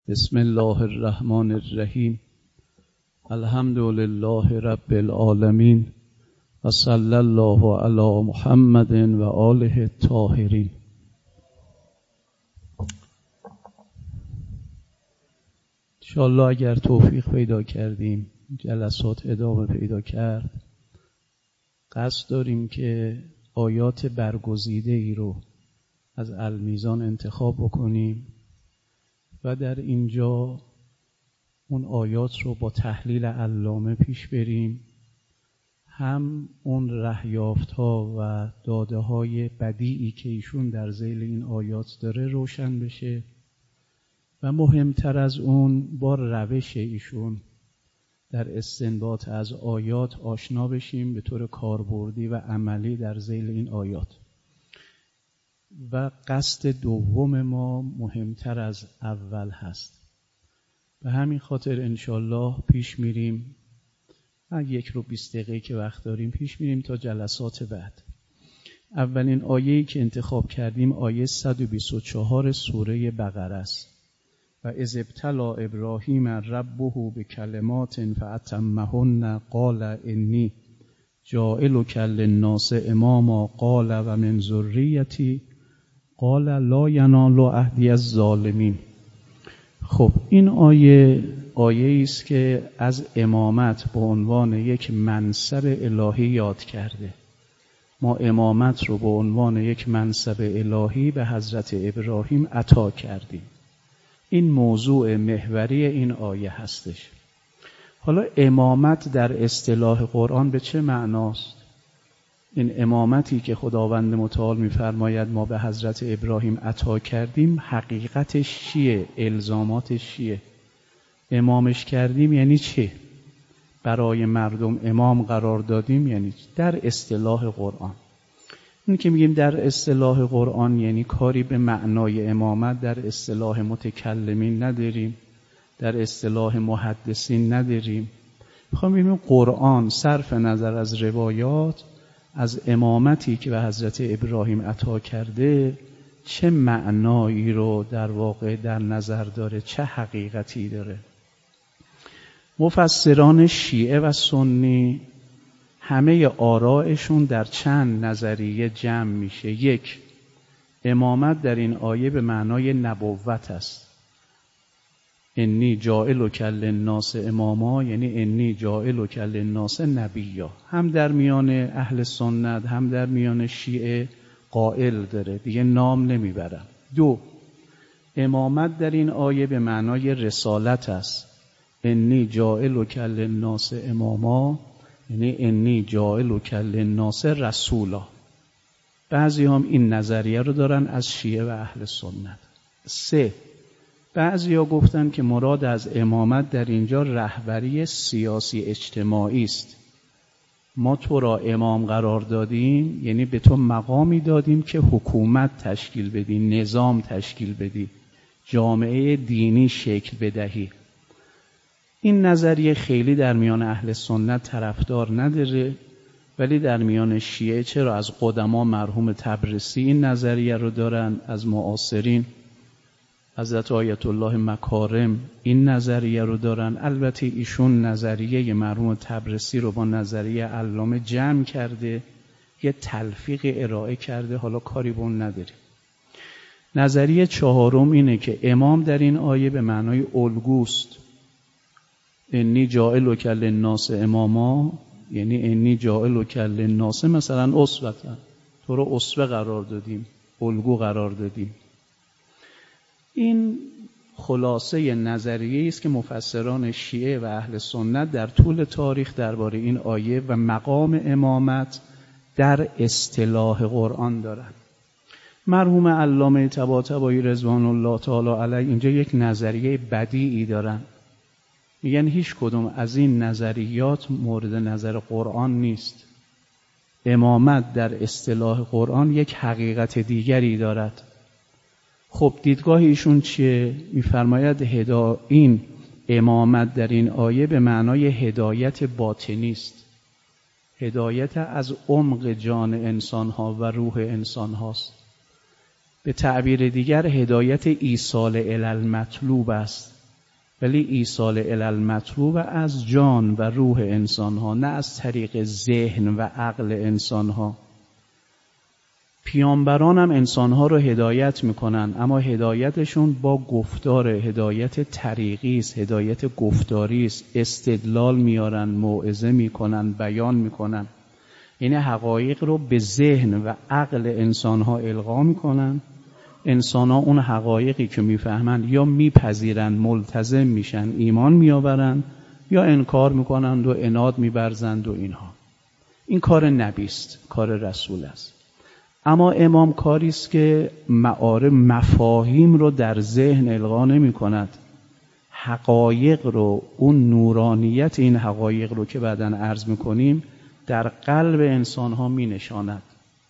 بسم الله الرحمن الرحیم. الحمد لله رب العالمین و صلی الله علی محمد و آله الطاهرین. انشاءالله اگر توفیق پیدا کردیم جلسات ادامه پیدا کرد، قصد داریم که آیات برگزیده ای رو از المیزان انتخاب بکنیم و در اینجا اون آیات رو با تحلیل علامه پیش بریم، هم اون رهیافت‌ها و داده‌های بدیعی که ایشون در ذیل این آیات داره روشن بشه و مهمتر از اون با روش ایشون در استنباط از آیات آشنا بشیم به طور کاربردی و عملی در ذیل این آیات. و قصد دوم ما مهمتر از اول هست. به همین خاطر انشالله پیش میریم، 1 رو 20 دقیقه که وقت داریم پیش میریم تا جلسات بعد. اولین آیه‌ای که انتخاب کردیم آیه 124 سوره بقره است. و اذ ابتلی ابراهیم ربه بکلمات فاتمهن قال انی جاعلک للناس اماما قال و من ذریتی قال لا ینال عهدی الظالمین. خب این آیه است که از امامت به عنوان یک منصب الهی یاد کرده. ما امامت رو به عنوان یک منصب الهی به حضرت ابراهیم عطا کردیم. این موضوع محوری این آیه هستش. حالا امامت در اصطلاح قرآن به چه معناست؟ این امامتی که خداوند متعال می‌فرماید ما به حضرت ابراهیم عطا کردیم، حقیقتش چیه؟ الزاماتش چیه؟ امامش کردیم یعنی چه؟ برای مردم امام قرار دادیم یعنی در اصطلاح قرآن. این که میگیم در اصطلاح قرآن یعنی کاری به معنای امامت در اصطلاح متکلمین نداریم، در اصطلاح محدثین نداریم. میخوام بگیم قرآن صرف نظر از روایات از امامتی که به حضرت ابراهیم عطا کرده چه معنایی رو در واقع در نظر داره، چه حقیقتی داره. مفسران شیعه و سنی همه آرائشون در چند نظریه جمع میشه. 1، امامت در این آیه به معنای نبوت است. انی جاعلک للناس اماما یعنی انی جاعلک للناس نبیا. هم در میان اهل سنت هم در میان شیعه قائل داره، دیگه نام نمیبرم. 2، امامت در این آیه به معنای رسالت است. انی جاعلک للناس اماما یعنی انی جاعلک للناس رسولا. بعضی هم این نظریه رو دارن از شیعه و اهل سنت. 3، بعضی ها گفتن که مراد از امامت در اینجا رهبری سیاسی اجتماعی است. ما تو را امام قرار دادیم یعنی به تو مقامی دادیم که حکومت تشکیل بدی، نظام تشکیل بدی، جامعه دینی شکل بدهی. این نظریه خیلی در میان اهل سنت طرفدار نداره، ولی در میان شیعه چرا از قدما مرحوم طبرسی این نظریه رو دارن، از معاصرین حضرت آیت الله مکارم این نظریه رو دارن. البته ایشون نظریه مرحوم طبرسی رو با نظریه علامه جمع کرده، یه تلفیق ارائه کرده، حالا کاری به اون نداریم. نظریه 4 اینه که امام در این آیه به معنای الگوست. انی جاعلک للناس اماما یعنی انی جاعلک للناس مثلا اسوة، تو رو اسوه قرار دادیم، الگو قرار دادیم. این خلاصه نظریه است که مفسران شیعه و اهل سنت در طول تاریخ درباره این آیه و مقام امامت در اصطلاح قرآن دارند. مرحوم علامه طباطبایی رضوان الله تعالی علیه اینجا یک نظریه بدیعی دارن. میگن هیچ کدوم از این نظریات مورد نظر قرآن نیست. امامت در اصطلاح قرآن یک حقیقت دیگری دارد. خب دیدگاه ایشون چیه؟ میفرماید این امامت در این آیه به معنای هدایت باطنی است. هدایت از عمق جان انسان ها و روح انسان هاست. به تعبیر دیگر هدایت ایصال الی المطلوب است، ولی ایصال الی المطلوب از جان و روح انسانها، نه از طریق ذهن و عقل انسانها. پیامبران هم انسانها رو هدایت میکنن، اما هدایتشون با گفتار، هدایت طریقی است، هدایت گفتاری است، استدلال میارن، موعظه میکنن، بیان میکنن. این حقایق رو به ذهن و عقل انسانها القا میکنن. انسانها اون حقایقی که میفهمن یا میپذیرن، ملتزم میشن، ایمان میآورن، یا انکار میکنند و عناد میبرزند و اینها. این کار نبی است، کار رسول است. اما امام کاری است که معارف، مفاهیم رو در ذهن القا نمی کند. حقایق رو، اون نورانیت این حقایق رو که بعداً عرض میکنیم در قلب انسان ها می نشاند.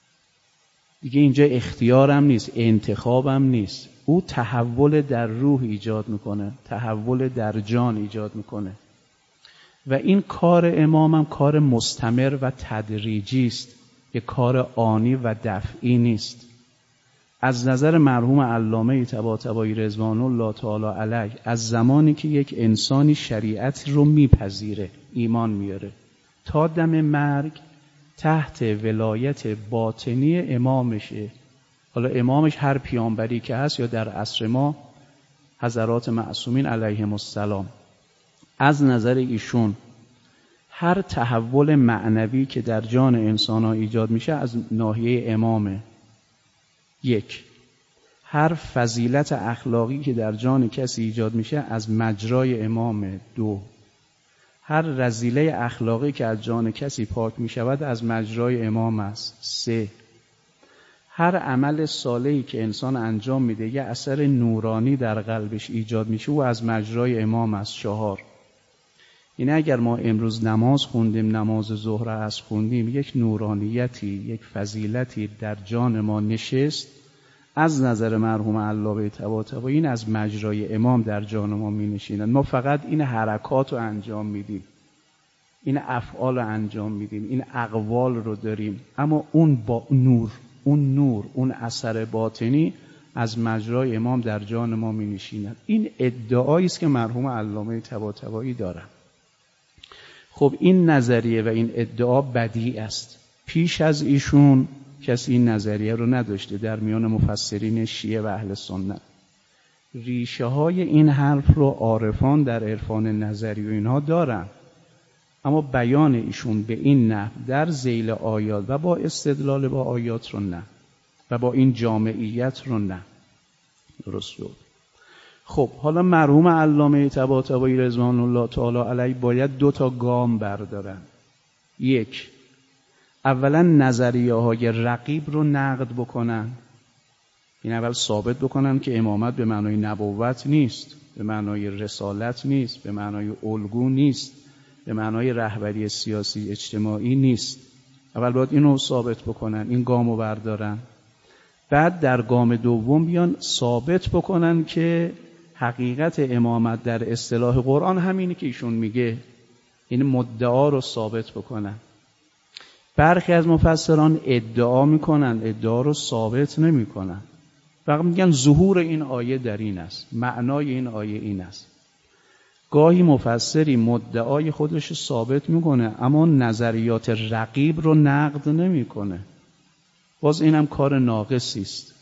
دیگه اینجا اختیارم نیست، انتخابم نیست. او تحول در روح ایجاد میکنه، تحول در جان ایجاد میکنه. و این کار امامم کار مستمر و تدریجی است، یک کار آنی و دفعی نیست. از نظر مرحوم علامه طباطبایی رضوان الله تعالی علیه، از زمانی که یک انسانی شریعت رو میپذیره، ایمان میاره، تا دم مرگ تحت ولایت باطنی امامشه. حالا امامش هر پیامبری که هست، یا در عصر ما حضرات معصومین علیهم السلام، از نظر ایشون هر تحول معنوی که در جان انسان ها ایجاد میشه از ناحیه امامه. یک، هر فضیلت اخلاقی که در جان کسی ایجاد میشه از مجرای امامه. دو، هر رذیله اخلاقی که از جان کسی پاک میشود از مجرای امام است. سه، هر عمل صالحی که انسان انجام میده یه اثر نورانی در قلبش ایجاد میشه و از مجرای امام است. چهار، این اگر ما امروز نماز خوندیم، نماز ظهر عصر خوندیم، یک نورانیتی، یک فضیلتی در جان ما نشست، از نظر مرحوم علامه طباطبایی این از مجرای امام در جان ما می نشیند. ما فقط این حرکات رو انجام میدیم، این افعال رو انجام میدیم، این اقوال رو داریم، اما اون با نور، اون اثر باطنی از مجرای امام در جان ما می نشیند. این ادعایی است که مرحوم علامه طباطبایی دارند. خب این نظریه و این ادعا بدیع است. پیش از ایشون کسی این نظریه رو نداشته در میان مفسرین شیعه و اهل سنت. ریشه های این حرف رو عارفان در عرفان نظری و اینها دارن، اما بیان ایشون به این نحو در ذیل آیات و با استدلال با آیات رو نه، و با این جامعیت رو نه. درست شد. خب حالا مرحوم علامه طباطبایی رضوان الله تعالی علیه باید 2 تا گام بردارن. یک، اولا نظریه های رقیب رو نقد بکنن. این اول ثابت بکنن که امامت به معنای نبوت نیست، به معنای رسالت نیست، به معنای الگو نیست، به معنای رهبری سیاسی اجتماعی نیست. اول باید اینو ثابت بکنن، این گامو بردارن. بعد در گام دوم بیان ثابت بکنن که حقیقت امامت در اصطلاح قرآن همینی که ایشون میگه، این مدعا رو ثابت بکنن. برخی از مفسران ادعا میکنن، ادعا رو ثابت نمیکنن، فقط میگن ظهور این آیه در این است، معنای این آیه این است. گاهی مفسری مدعای خودش ثابت میکنه اما نظریات رقیب رو نقد نمیکنه. باز اینم کار ناقصی است.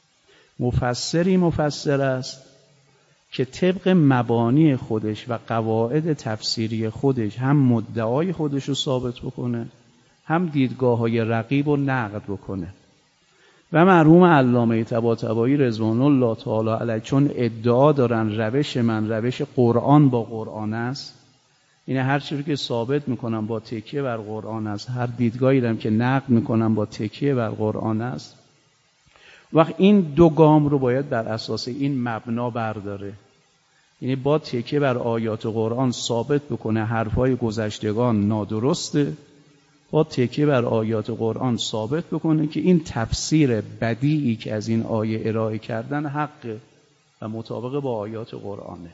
مفسری مفسر است که طبق مبانی خودش و قواعد تفسیری خودش هم مدعای خودش رو ثابت بکنه، هم دیدگاه‌های رقیب رو نقد بکنه. و مرحوم علامه طباطبایی رضوان الله تعالی علیه چون ادعا دارن روش من روش قرآن با قرآن است، این هر چیزی که ثابت میکنم با تکیه بر قرآن است، هر دیدگاهی دارم که نقد میکنم با تکیه بر قرآن است، وقت این 2 گام رو باید بر اساس این مبنا برداره. یعنی با تکیه بر آیات قرآن ثابت بکنه حرفای گذشتگان نادرسته، با تکیه بر آیات قرآن ثابت بکنه که این تفسیر بدیعی که از این آیه ارائه کردن حقه و مطابق با آیات قرآنه.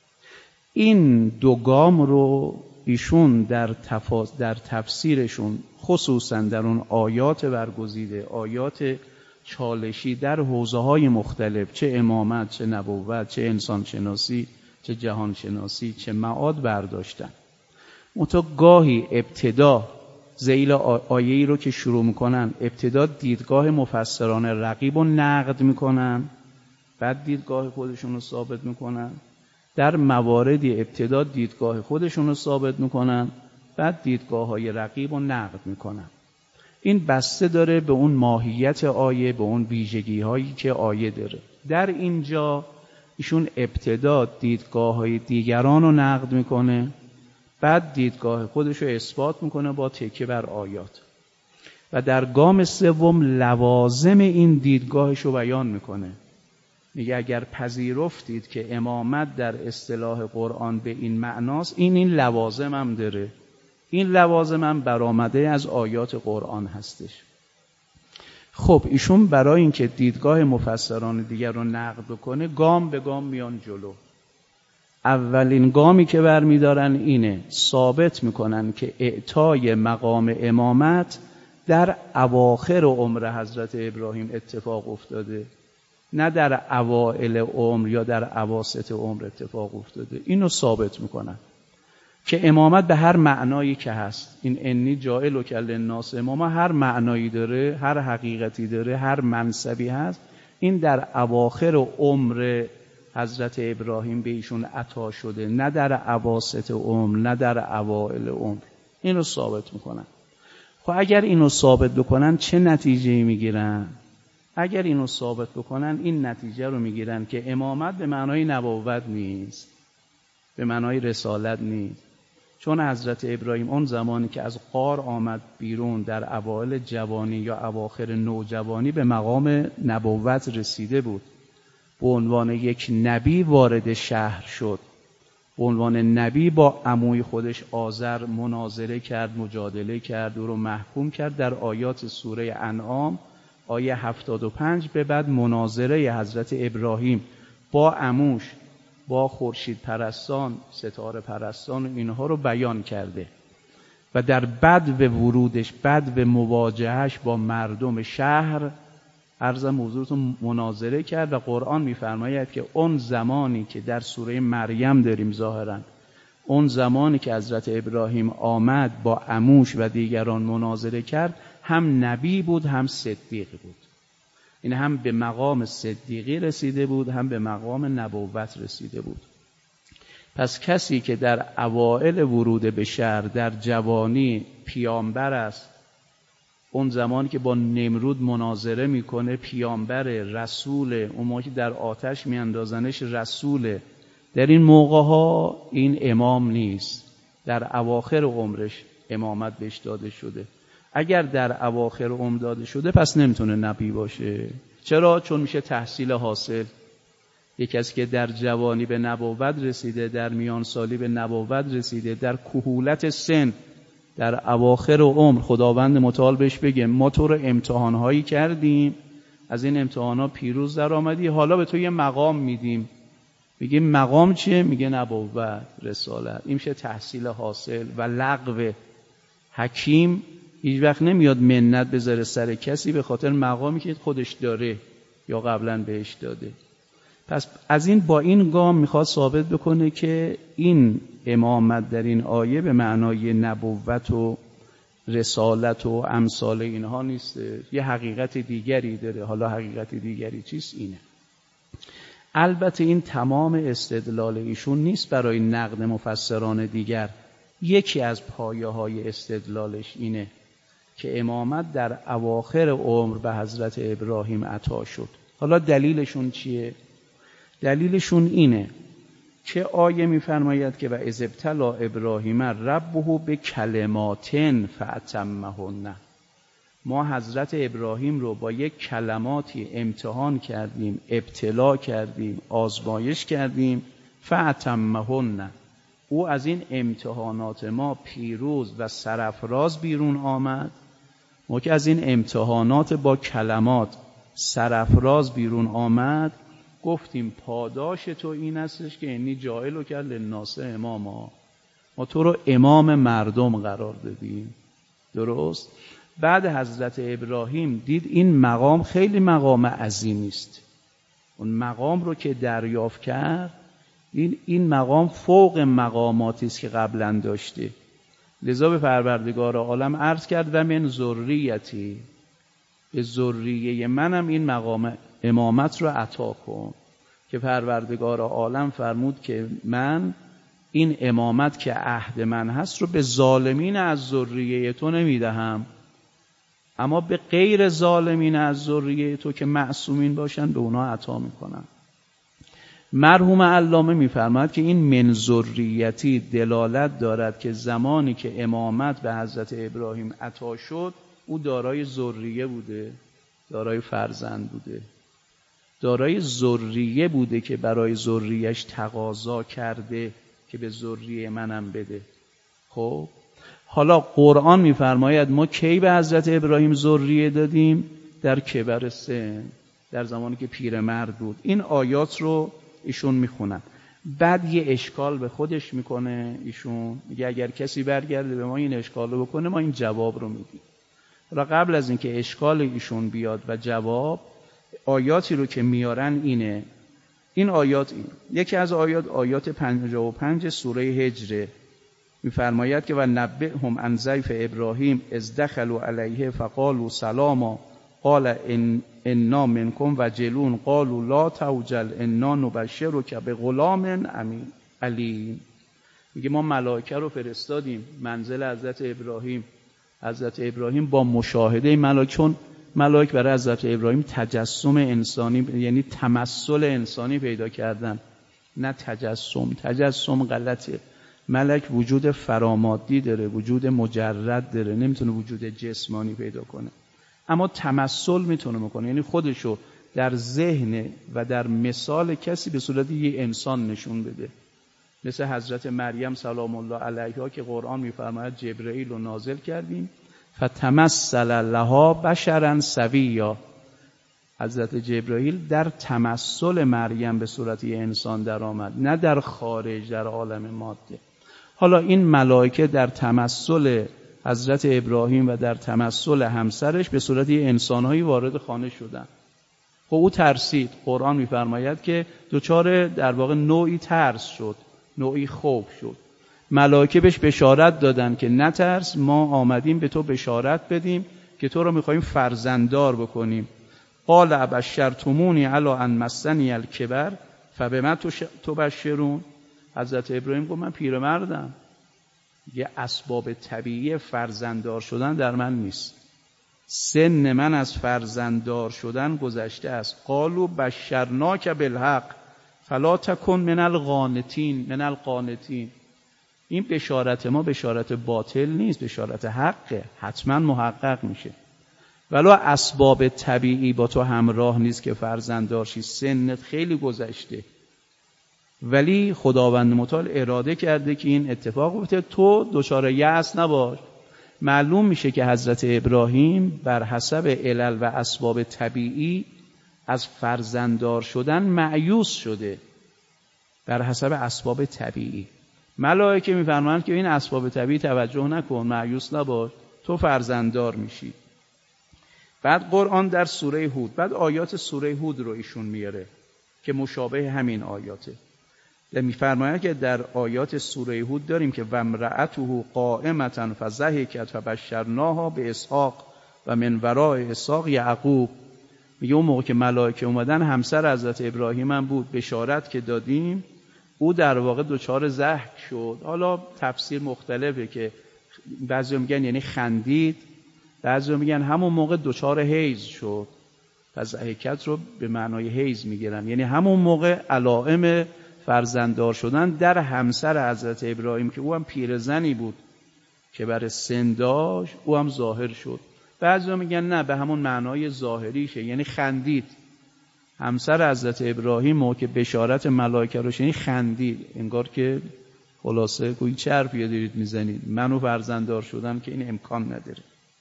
این 2 گام رو ایشون در تفسیرشون، خصوصا در اون آیات برگزیده، آیات چالشی در حوزه‌های مختلف، چه امامت، چه نبوت، چه انسان شناسی، چه جهان شناسی، چه معاد برداشتن. منتها گاهی ابتدا ذیل آیه‌ای رو که شروع میکنن، ابتدا دیدگاه مفسران رقیب رو نقد میکنن، بعد دیدگاه خودشون رو ثابت میکنن. در مواردی ابتدا دیدگاه خودشون رو ثابت میکنن، بعد دیدگاه‌های رقیب رو نقد میکنن. این بسته داره به اون ماهیت آیه، به اون ویژگی‌هایی که آیه داره. در اینجا ایشون ابتدا دیدگاه‌های دیگران رو نقد میکنه، بعد دیدگاه خودش رو اثبات میکنه با تکیه بر آیات، و در گام سوم لوازم این دیدگاهش رو بیان میکنه. میگه اگر پذیرفتید که امامت در اصطلاح قرآن به این معناست، این لوازم هم داره. این لوازم هم برآمده از آیات قرآن هستش. خب ایشون برای اینکه دیدگاه مفسران دیگر رو نقد بکنه، گام به گام میان جلو. اولین گامی که برمیدارن اینه، ثابت میکنن که اعطای مقام امامت در اواخر عمر حضرت ابراهیم اتفاق افتاده، نه در اوائل عمر یا در اواسط عمر اتفاق افتاده. اینو ثابت میکنن که امامت به هر معنایی که هست، این انی جاعلک للناس اماما، هر معنایی داره، هر حقیقتی داره، هر منصبی هست، این در اواخر عمر حضرت ابراهیم به ایشون عطا شده، نه در اواسط عمر، نه در اوائل عمر. اینو ثابت میکنن. خب اگر اینو ثابت بکنن چه نتیجه‌ای میگیرن؟ اگر اینو ثابت بکنن این نتیجه رو میگیرن که امامت به معنای نبوت نیست، به معنای رسالت نیست. چون حضرت ابراهیم اون زمانی که از غار آمد بیرون در اوایل جوانی یا اواخر نوجوانی به مقام نبوت رسیده بود، به عنوان یک نبی وارد شهر شد، به عنوان نبی با عموی خودش آزر مناظره کرد، مجادله کرد، او رو محکوم کرد. در آیات سوره انعام آیه 75 به بعد مناظره حضرت ابراهیم با عموش، با خورشید پرستان، ستاره پرستان و اینها رو بیان کرده و در بدو ورودش، بدو مواجهش با مردم شهر عرضم حضورتون مناظره کرد. و قرآن می‌فرماید که اون زمانی که در سوره مریم داریم ظاهراً، اون زمانی که حضرت ابراهیم آمد با عموش و دیگران مناظره کرد، هم نبی بود هم صدیق بود. این هم به مقام صدیقی رسیده بود، هم به مقام نبوت رسیده بود. پس کسی که در اوائل ورود به شهر در جوانی پیامبر است، اون زمانی که با نمرود مناظره میکنه پیامبر، رسول، اون موقعی در آتش میاندازنش رسول، در این موقع ها این امام نیست. در اواخر عمرش امامت بهش داده شده. اگر در اواخر عمر داده شده پس نمیتونه نبی باشه. چرا؟ چون میشه تحصیل حاصل. یک کسی که در جوانی به نبوت رسیده، در میان سالی به نبوت رسیده، در کهولت سن، در اواخر عمر خداوند متعال بهش بگه ما تو رو امتحانهایی کردیم، از این امتحانها پیروز در آمدی، حالا به تو یه مقام میدیم. میگه مقام چیه؟ میگه نبوت، رسالت. این میشه تحصیل حاصل. و لغو حکیم هیچ وقت نمیاد منت بذاره سر کسی به خاطر مقامی که خودش داره یا قبلا بهش داده. پس از این با این گام میخواد ثابت بکنه که این امامت در این آیه به معنای نبوت و رسالت و امثال اینها نیست، یه حقیقت دیگری داره. حالا حقیقت دیگری چیست؟ اینه. البته این تمام استدلال ایشون نیست برای نقد مفسران دیگر. یکی از پایه‌های استدلالش اینه که امامت در اواخر عمر به حضرت ابراهیم عطا شد. حالا دلیلشون چیه؟ دلیلشون اینه که آیه می‌فرماید که و اذ ابتلی ابراهیم ربه بکلمات فاتمهن. ما حضرت ابراهیم رو با یک کلماتی امتحان کردیم، ابتلا کردیم، آزمایش کردیم. فاتمهن، او از این امتحانات ما پیروز و سرافراز بیرون آمد. ما که از این امتحانات با کلمات سرافراز بیرون آمد، گفتیم پاداش تو این استش که انی جاعلک للناس اماما، ما تو رو امام مردم قرار دادیم. درست؟ بعد حضرت ابراهیم دید این مقام خیلی مقام عظیمی است. اون مقام رو که دریافت کرد، این مقام فوق مقاماتی است که قبلا داشته. لذا به پروردگار عالم عرض کرد و من ذریتی، به ذریه منم این مقام امامت رو عطا کن. که پروردگار عالم فرمود که من این امامت که عهد من هست رو به ظالمین از ذریه تو نمیدهم، اما به غیر ظالمین از ذریه تو که معصومین باشن به اونا عطا میکنم. مرحوم علامه میفرماد که این من ذریتی دلالت دارد که زمانی که امامت به حضرت ابراهیم عطا شد، او دارای ذریه بوده، دارای فرزند بوده، دارای ذریه بوده که برای ذریه‌اش تقاضا کرده که به ذریه منم بده. خب حالا قرآن میفرماید ما کی به حضرت ابراهیم ذریه دادیم؟ در کبر سن، در زمانی که پیرمرد بود. این آیات رو ایشون میخونن، بعد یه اشکال به خودش میکنه. ایشون میگه اگر کسی برگرده به ما این اشکال رو بکنه ما این جواب رو میدیم. حالا قبل از اینکه اشکال ایشون بیاد و جواب، آیاتی رو که میارن اینه. این آیات یکی از آیات 55 سوره هجر میفرماید که و نبئهم عن ضیف ابراهیم اذ دخلوا علیه فقالوا سلاما قال انا منکم وجلون قالوا لا توجل انا نبشرک بغلام علیم. میگه ما ملائکه رو فرستادیم منزل حضرت ابراهیم. حضرت ابراهیم با مشاهده ملائکه، چون ملائکه برای حضرت ابراهیم تجسم انسانی یعنی تمثل انسانی پیدا کردن، نه تجسم غلطه. ملک وجود فرامادی داره، وجود مجرد داره، نمیتونه وجود جسمانی پیدا کنه، اما تمثل میتونه بکنه، یعنی خودشو در ذهن و در مثال کسی به صورت یه انسان نشون بده. مثل حضرت مریم سلام الله علیها که قرآن میفرماید جبرئیل رو نازل کردیم فتمثل لها بشرا سویا. حضرت جبرئیل در تمثل مریم به صورت یه انسان در آمد، نه در خارج در عالم ماده. حالا این ملائکه در تمثل حضرت ابراهیم و در تمثل همسرش به صورت یه انسانهایی وارد خانه شدن. خب او ترسید. قرآن میفرماید که دچار در واقع نوعی ترس شد، نوعی خوف شد. ملائکه بهش بشارت دادن که نترس، ما آمدیم به تو بشارت بدیم که تو رو میخواییم فرزنددار بکنیم. قال ابشرتمونی علی ان مسنی الکبر فبما تبشرون. حضرت ابراهیم گفت من پیرمردم، یه اسباب طبیعی فرزنددار شدن در من نیست، سن من از فرزنددار شدن گذشته است. قالوا بشرناک بالحق فلا تکن من القانتین. این بشارت ما بشارت باطل نیست، بشارت حقه، حتما محقق میشه. ولو اسباب طبیعی با تو همراه نیست که فرزنددار شی، سنت خیلی گذشته، ولی خداوند متعال اراده کرده که این اتفاق بیفته، تو دچار یأس نباش. معلوم میشه که حضرت ابراهیم بر حسب علل و اسباب طبیعی از فرزنددار شدن مایوس شده، بر حسب اسباب طبیعی. ملائکه میفرمایند که این اسباب طبیعی توجه نکن، مایوس نباش، تو فرزنددار میشی. بعد قرآن در سوره هود، بعد آیات سوره هود رو ایشون میاره که مشابه همین آیاته. میفرماید که در آیات سوره هود داریم که و امرأته قائمة فضحکت فبشرناها باسحاق و من وراء اسحاق یعقوب. میگه اون موقع که ملائکه اومدن همسر حضرت ابراهیم هم بود، بشارت که دادیم او در واقع دچار ضحک شد. حالا تفسیر مختلفه که بعضی میگن یعنی خندید، بعضی میگن همون موقع دچار حیض شد. فضحکت رو به معنای حیض میگیرن، یعنی همون موقع علائم فرزنددار شدن در همسر حضرت ابراهیم که او هم پیرزنی بود که بر سن داشت، او هم ظاهر شد. بعضی میگن نه، به همون معنای ظاهریشه، یعنی خندید. همسر حضرت ابراهیم موقع که بشارت ملائکه رو شنید خندید، انگار که خلاصه گویی چه حرفی دارید میزنید، منو فرزنددار شدم که این امکان نداره.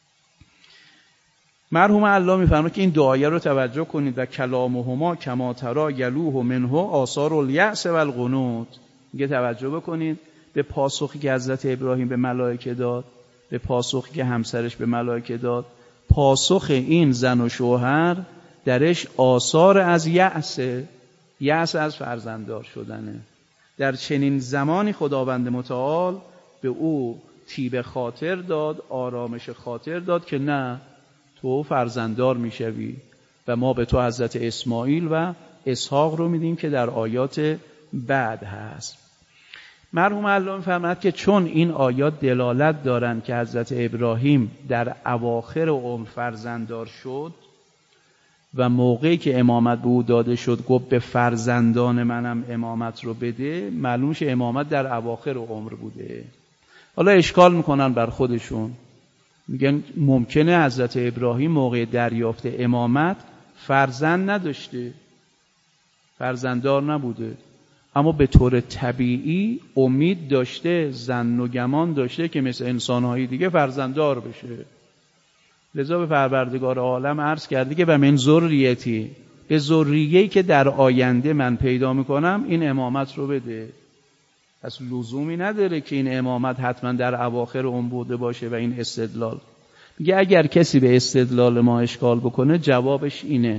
مرحوم الله میفرماید که این دعایه رو توجه کنید و کلامهما کما ترا یلوه منه آثار الیأس و القنوط. میگه توجه بکنید به پاسخی که حضرت ابراهیم به ملائکه داد. به پاسخی که همسرش به ملائکه داد، پاسخ این زن و شوهر درش آثار از یأس از فرزنددار شدنه. در چنین زمانی خداوند متعال به او طیب خاطر داد، آرامش خاطر داد که نه، تو فرزنددار میشوی و ما به تو حضرت اسماعیل و اسحاق رو میدیم که در آیات بعد هست. مرحوم علامه فرمود که چون این آیات دلالت دارند که حضرت ابراهیم در اواخر عمر فرزنددار شد و موقعی که امامت به او داده شد گفت به فرزندان منم امامت رو بده، معلوم شه امامت در اواخر عمر بوده. حالا اشکال میکنن بر خودشون، میگن ممکنه حضرت ابراهیم موقع دریافت امامت فرزند نداشته، فرزنددار نبوده، اما به طور طبیعی امید داشته، ظن و گمان داشته که مثل انسان‌های دیگه فرزنددار بشه. لذا به پروردگار عالم عرض کرده که و من ذریتی، به ذریه‌ای که در آینده من پیدا میکنم این امامت رو بده. پس لزومی نداره که این امامت حتما در اواخر عمر بوده باشه و این استدلال. میگه اگر کسی به استدلال ما اشکال بکنه جوابش اینه.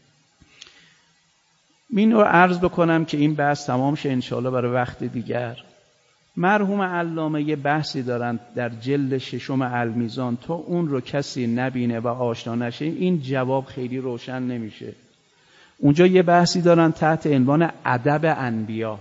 من رو عرض بکنم که این بحث تمام شه انشاءالله برای وقت دیگر. مرحوم علامه یه بحثی دارن در جلد 6 المیزان، تا اون رو کسی نبینه و آشنا نشه این جواب خیلی روشن نمیشه. اونجا یه بحثی دارن تحت عنوان ادب انبیا.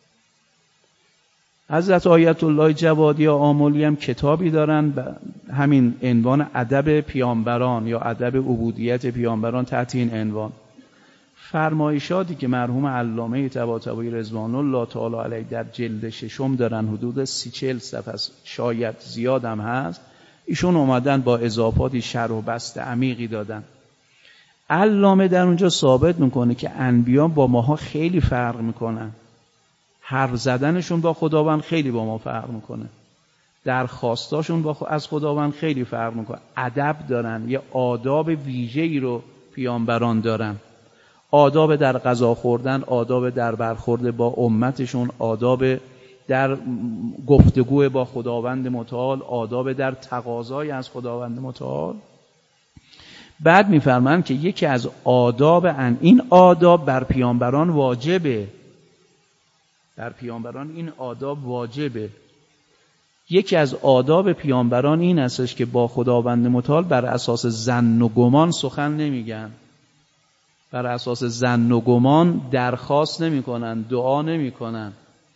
حضرت آیت الله جوادی آملی هم کتابی دارن به همین عنوان ادب پیامبران یا ادب عبودیت پیامبران. تحت این عنوان فرمایشاتی که مرحوم علامه طباطبایی رضوان الله تعالی علیه در جلد 6 دارن، حدود 30-40 صفحه است، شاید زیاد هم هست، ایشون اومدن با اضافاتی شرح و بسط عمیقی دادن. علامه در اونجا ثابت میکنه که انبیا با ماها خیلی فرق میکنن، حرف زدنشون با خداوند خیلی با ما فرق میکنه، درخواستاشون از خداوند خیلی فرق میکنه، ادب دارن، یه آداب ویژه‌ای رو پیامبران دارن، آداب در غذا خوردن، آداب در برخورد با امتشون، آداب در گفتگو با خداوند متعال، آداب در تقاضای از خداوند متعال. بعد میفرمایند که یکی از آداب این آداب بر پیامبران واجبه، بر پیامبران این آداب واجبه. یکی از آداب پیامبران این استش که با خداوند متعال بر اساس ظن و گمان سخن نمیگن، بر اساس ظن و گمان درخواست نمیکنن، دعا نمیکنن.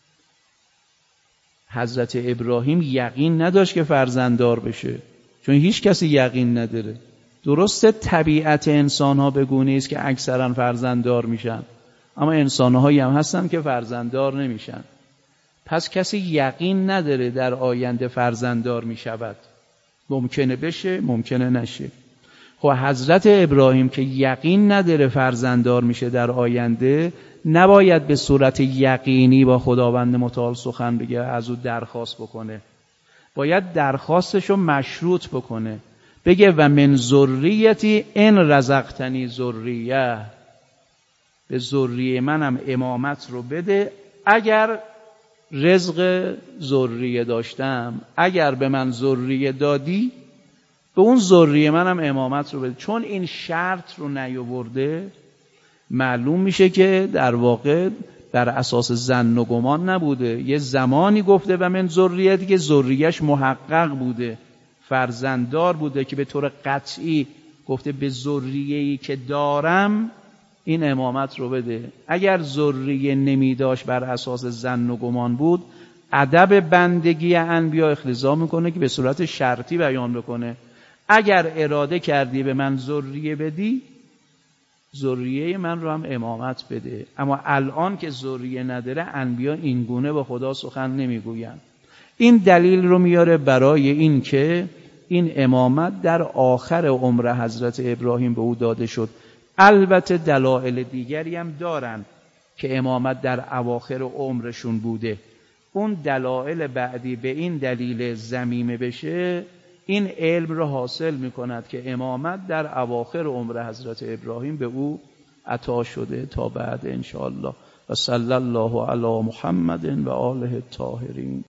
حضرت ابراهیم یقین نداشت که فرزنددار بشه، چون هیچ کسی یقین نداره. درسته طبیعت انسان‌ها به گونه‌ای است که اکثرا فرزنددار میشن، اما انسان‌هایی هم هستن که فرزنددار نمیشن. پس کسی یقین نداره در آینده فرزنددار میشود، ممکنه بشه ممکنه نشه. خب حضرت ابراهیم که یقین نداره فرزنددار میشه در آینده، نباید به صورت یقینی با خداوند متعال سخن بگه، از او درخواست بکنه، باید درخواستشو مشروط بکنه، بگه و من ذریتی ان رزقتنی ذریه، به ذریه منم امامت رو بده اگر رزق ذریه داشتم، اگر به من ذریه دادی به اون ذریه منم امامت رو بده. چون این شرط رو نیاورده معلوم میشه که در واقع بر اساس ظن و گمان نبوده. یه زمانی گفته و من ذریتی که ذریه‌اش محقق بوده، فرزنددار بوده، که به طور قطعی گفته به ذریه‌ای که دارم این امامت رو بده. اگر ذریه نمیداشت بر اساس ظن و گمان بود، ادب بندگی انبیا اقتضا میکنه که به صورت شرطی بیان بکنه، اگر اراده کردی به من ذریه بدی، ذریه من رو هم امامت بده. اما الان که ذریه نداره انبیا این گونه با خدا سخن نمیگوین. این دلیل رو میاره برای این که این امامت در آخر عمر حضرت ابراهیم به او داده شد. البته دلایل دیگری هم دارن که امامت در اواخر عمرشون بوده. اون دلایل بعدی به این دلیل ضمیمه بشه، این علم رو حاصل میکند که امامت در اواخر عمر حضرت ابراهیم به او عطا شده تا بعد انشاءالله. و صلی الله علی محمد و آله الطاهرین.